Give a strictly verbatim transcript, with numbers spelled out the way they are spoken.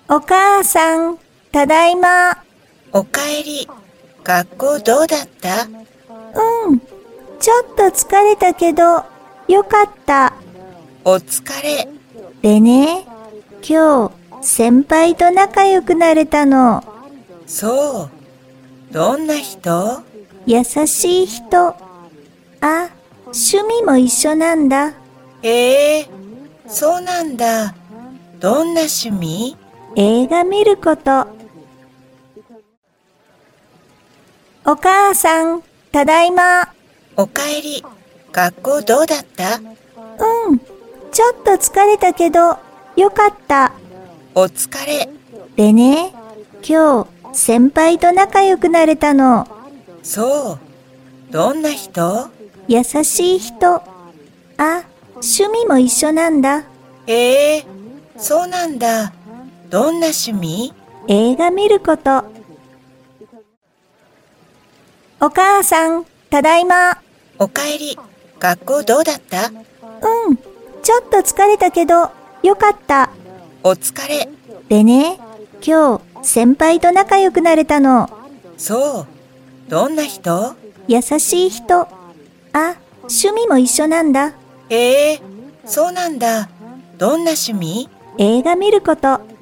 お母さん、ただいま。 おかえり。学校どうだった？ うん、ちょっと疲れたけど、よかった。 お疲れ。 でね、今日、先輩と仲良くなれたの。 そう。どんな人？ 優しい人。あ、趣味も一緒なんだ。 へえ、そうなんだ。どんな趣味？ 映画見ること。お母さん、ただいま。 おかえり。学校どうだった？ うん、ちょっと疲れたけど、よかった。 お疲れ。 でね、今日、先輩と仲良くなれたの。 そう。どんな人？ 優しい人。あ、趣味も一緒なんだ。 へえ、そうなんだ。どんな趣味？ 映画見ること。お母さん、ただいま。 おかえり。学校どうだった？ うん、ちょっと疲れたけど、よかった。 お疲れ。 でね、今日、先輩と仲良くなれたの。 そう。どんな人？ 優しい人。あ、趣味も一緒なんだ。 へえ、そうなんだ。どんな趣味？ 映画見ること。